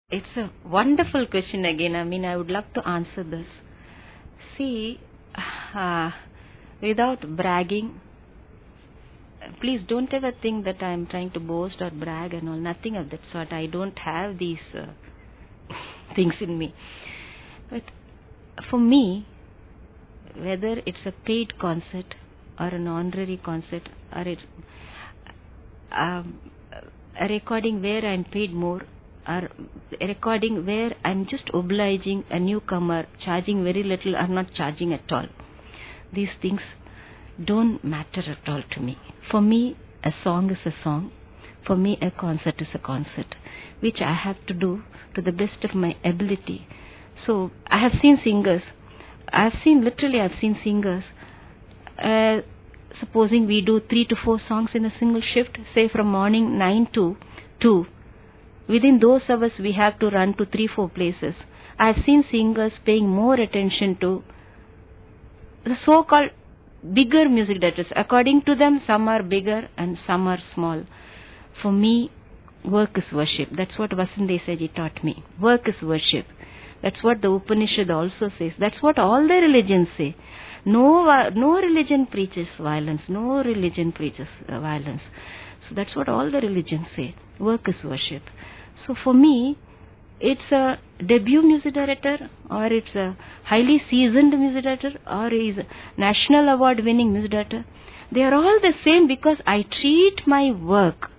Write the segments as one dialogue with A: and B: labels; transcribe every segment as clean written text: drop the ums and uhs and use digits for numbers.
A: It's a wonderful question again. I mean, I would love to answer this. See, uh, without bragging, please don't ever think that I'm trying to boast or brag and all. Nothing of that sort. I don't have these things in me. But for me, whether it's a paid concert or an honorary concert or it's a recording where I'm paid more or a recording where I'm just obliging a newcomer, charging very little or not charging at all, these things don't matter at all to me. For me, a song is a song. For me, a concert is a concert, which I have to do to the best of my ability. So I have seen singers. I've seen singers. Supposing we do 3 to 4 songs in a single shift, say from morning 9 to 2. Within those hours, we have to run to 3-4 places. I've seen singers paying more attention to the so-called bigger music directors. According to them, some are bigger and some are small. For me, work is worship. That's what Vasant Desai taught me. Work is worship. That's what the Upanishad also says. That's what all the religions say. No religion preaches violence. No religion preaches violence. So that's what all the religions say. Work is worship. So for me, it's a debut music director, or it's a highly seasoned music director, or is a national award winning music director. They are all the same because I treat my work.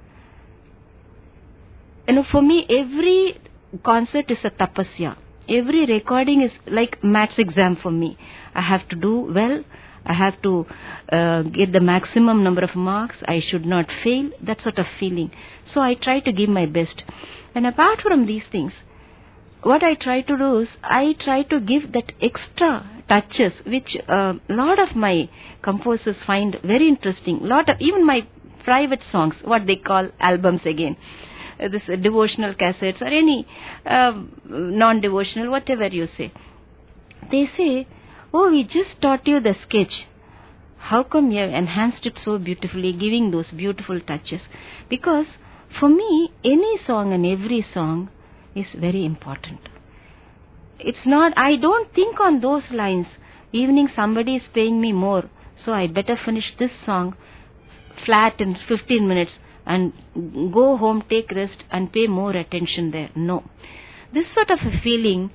A: For me, every concert is a tapasya. Every recording is like maths exam for me. I have to do well. I have to get the maximum number of marks. I should not fail. That sort of feeling. So I try to give my best. And apart from these things, what I try to do is, I try to give that extra touches, which a lot of my composers find very interesting. Even my private songs, what they call albums again. This devotional cassettes or any non-devotional, whatever you say. They say, oh, we just taught you the sketch. How come you have enhanced it so beautifully, giving those beautiful touches? Because for me, any song and every song is very important. It's not, I don't think on those lines. Evening somebody is paying me more, so I better finish this song flat in 15 minutes. And go home, take rest and pay more attention there. No. This sort of a feeling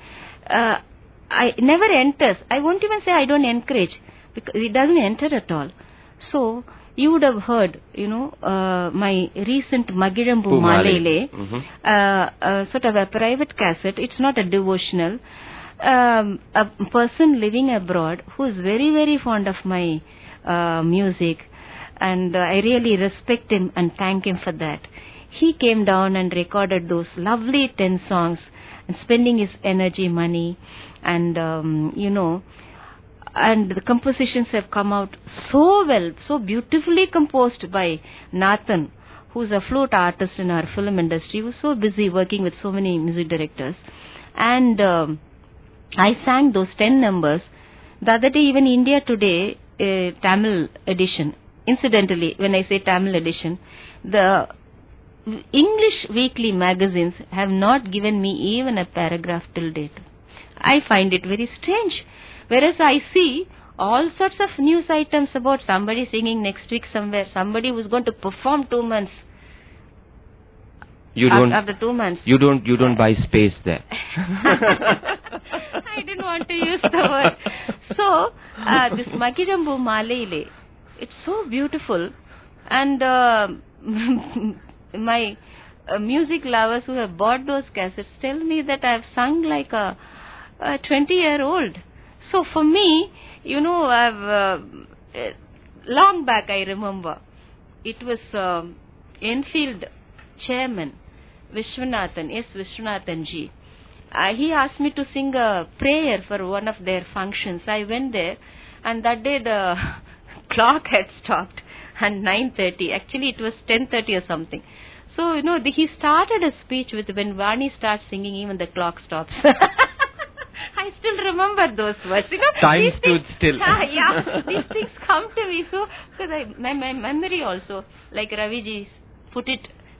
A: I never enters. I won't even say I don't encourage, because it doesn't enter at all. So you would have heard, my recent Magidambu Malele, sort of a private cassette. It's not a devotional. A person living abroad who is very, very fond of my music, and I really respect him and thank him for that. He came down and recorded those lovely 10 songs and spending his energy, money, and, and the compositions have come out so well, so beautifully composed by Nathan, who's a flute artist in our film industry, who's so busy working with so many music directors. And I sang those 10 numbers. The other day, even India Today, Tamil edition. Incidentally, when I say Tamil edition, the English weekly magazines have not given me even a paragraph till date. I find it very strange. Whereas I see all sorts of news items about somebody singing next week somewhere, somebody who's going to perform 2 months. After 2 months.
B: You don't buy space there.
A: I didn't want to use the word. So, this Magidambu Malele, it's so beautiful, and my music lovers who have bought those cassettes tell me that I have sung like a 20-year-old. So for me, I've long back I remember, it was Enfield chairman Vishwanathan, S. Vishwanathan ji. He asked me to sing a prayer for one of their functions. I went there, and that day the clock had stopped at 9:30. Actually, it was 10:30 or something. So, he started a speech with, when Vani starts singing, even the clock stops. I still remember those words.
B: Time stood still.
A: Yeah, these things come to me. So, because my memory also, like Raviji put it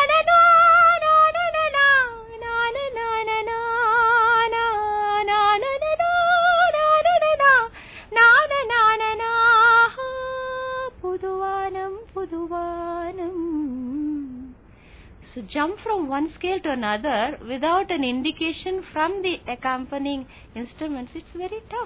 A: So jump from one scale to another without an indication from the accompanying instruments, it's very tough.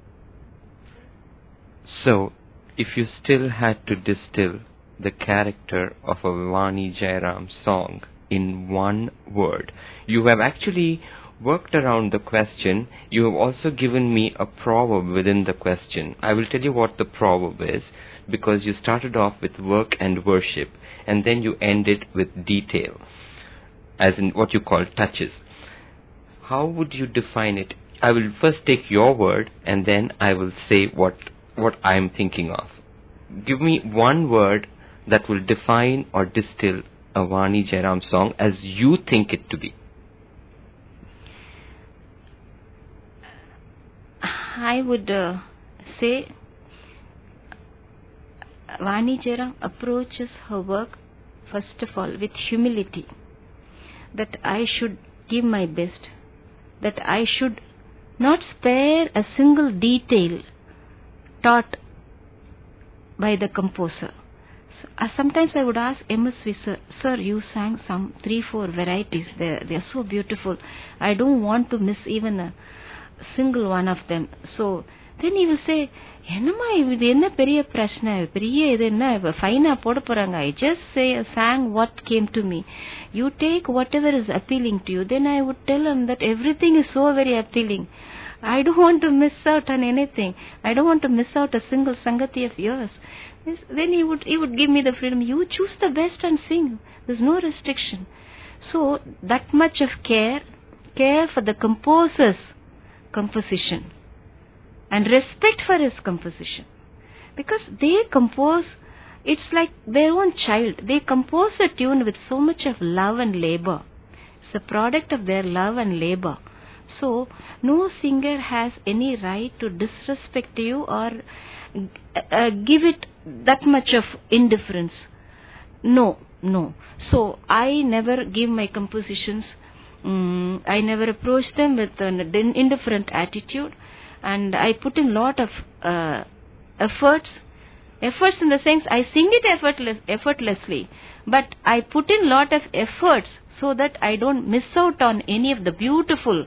B: So, if you still had to distill the character of a Vani Jairam song in one word, you have actually worked around the question. You have also given me a proverb within the question. I will tell you what the proverb is, because you started off with work and worship, and then you ended with detail, as in what you call touches. How would you define it? I will first take your word, and then I will say what I am thinking of. Give me one word that will define or distill a Vani Jairam song as you think it to be.
A: I would say Vani Jairam approaches her work first of all with humility, that I should give my best, that I should not spare a single detail taught by the composer. Sometimes I would ask M.S.V. Sir, you sang some 3-4 varieties, they are so beautiful, I don't want to miss even a single one of them. So then he will say, என்னம்மா இது என்ன பெரிய பிரச்சனை, பெரிய இது என்ன ஃபைனா போட போறாங்க, I just sang what came to me. You take whatever is appealing to you. Then I would tell him that everything is so very appealing. I don't want to miss out on anything. I don't want to miss out a single sangati of yours. Then he would give me the freedom. You choose the best and sing. There's no restriction. So that much of care for the composer's composition and respect for his composition, because they compose, it's like their own child. They compose a tune with so much of love and labor. It's a product of their love and labor. So no singer has any right to disrespect you or give it that much of indifference. No. So I never give my compositions, I never approach them with an indifferent attitude, and I put in lot of efforts in the sense I sing it effortlessly, but I put in lot of efforts so that I don't miss out on any of the beautiful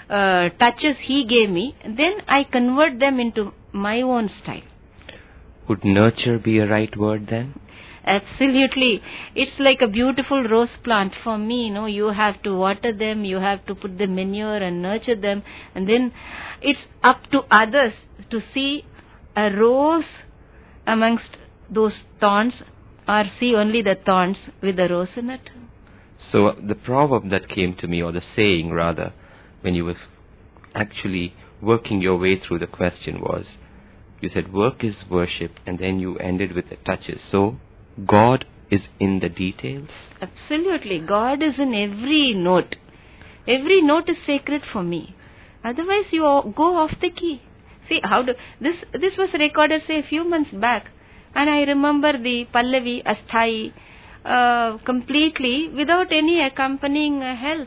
A: touches he gave me, then I convert them into my own style.
B: Would nurture be a right word then?
A: Absolutely. It's like a beautiful rose plant for me, you have to water them, you have to put the manure and nurture them, and then it's up to others to see a rose amongst those thorns, or see only the thorns with the rose in it.
B: So the proverb that came to me, or the saying rather, when you were actually working your way through the question was, you said work is worship, and then you ended with the touches. So God is in the details?
A: Absolutely. God is in every note. Every note is sacred for me. Otherwise you go off the key. See, this was recorded, say, a few months back, and I remember the Pallavi, Asthai, completely without any accompanying help,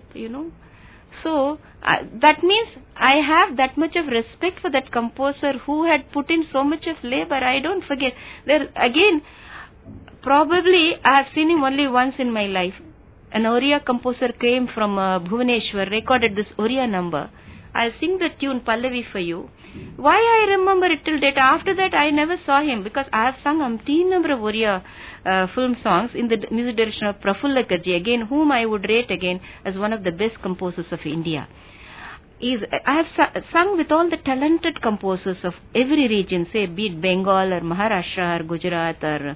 A: So, that means I have that much of respect for that composer who had put in so much of labor. I don't forget. There again, probably I have seen him only once in my life. An Oriya composer came from Bhubaneswar, recorded this Oriya number. I'll sing the tune Pallavi for you. Why I remember it till date? After that I never saw him, because I have sung umpteen number of Oriya film songs in the music direction of Prafulla Kaji, again whom I would rate again as one of the best composers of India. I have sung with all the talented composers of every region, say be it Bengal or Maharashtra or Gujarat or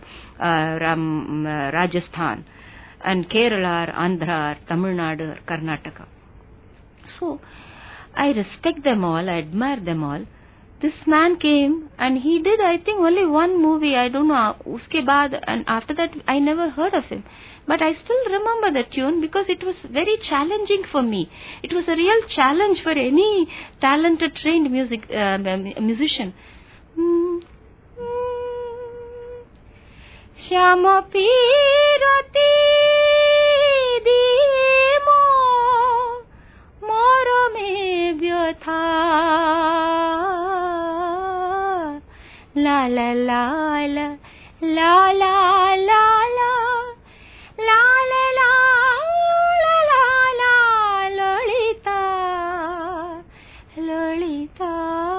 A: Rajasthan, and Kerala or Andhra or Tamil Nadu or Karnataka. So I respect them all, I admire them all. This man came and he did, I think, only one movie, I don't know, uske baad, and after that I never heard of him. But I still remember the tune because it was very challenging for me. It was a real challenge for any talented, trained musician. Shyama Pirati Dimo Moro me Vyatha La la la la La la la la La la la la la la Lolita Lolita.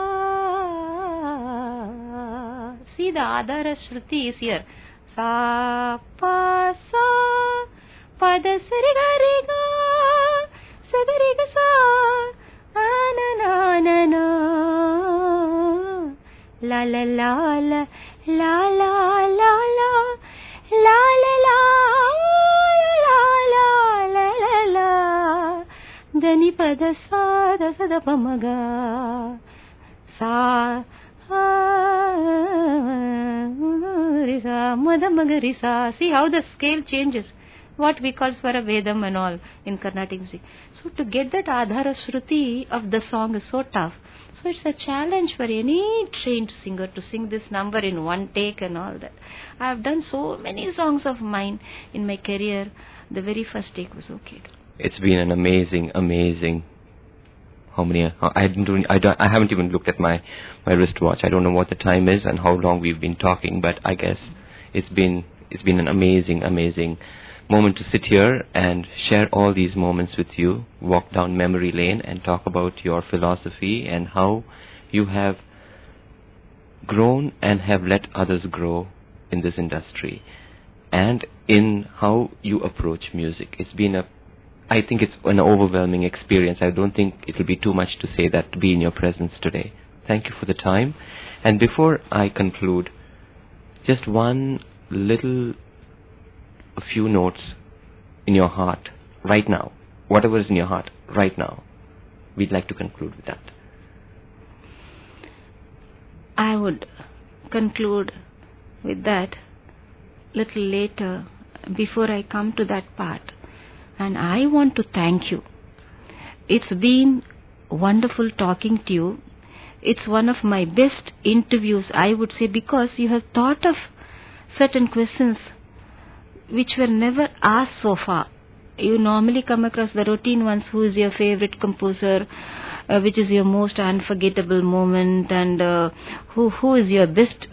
A: See, the Adhara Shruti is here. Sa pa sa pa da sa re ga re ga sa ga re ga sa na na na na la la la la la la la la la la la la la la la dani pa da sa da pa ma ga sa See how the scale changes. What we call Swara Vedam and all in Carnatic music. So to get that Adhara Shruti of the song is so tough. So it's a challenge for any trained singer to sing this number in one take and all that. I have done so many songs of mine in my career. The very first take was okay.
B: It's been an amazing. How many? I haven't even looked at my wristwatch. I don't know what the time is and how long we've been talking, but I guess it's been an amazing moment to sit here and share all these moments with you, walk down memory lane and talk about your philosophy and how you have grown and have let others grow in this industry, and in how you approach music. I think it's an overwhelming experience. I don't think it will be too much to say that to be in your presence today. Thank you for the time. And before I conclude, just a few notes in your heart right now. Whatever is in your heart right now. We'd like to conclude with that.
A: I would conclude with that little later, before I come to that part. And I want to thank you. It's been wonderful talking to you. It's one of my best interviews, I would say, because you have thought of certain questions which were never asked so far. You normally come across the routine ones: who is your favorite composer, which is your most unforgettable moment, and who is your best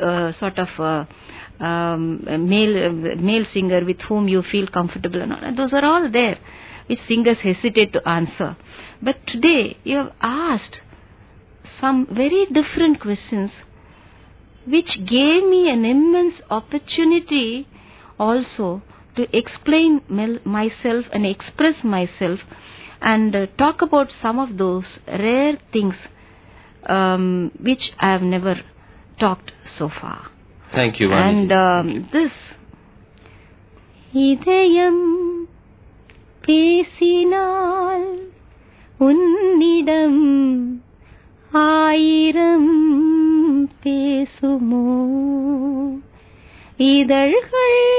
A: male singer with whom you feel comfortable, and all. Those are all there. which singers hesitate to answer. But today you have asked some very different questions which gave me an immense opportunity also to explain myself and express myself and talk about some of those rare things which I have never talked so far.
B: Thank you,
A: And this இதயம் பேசினால் உன்னிடம் ஆயிரம் பேசுமோ இதழ்கள்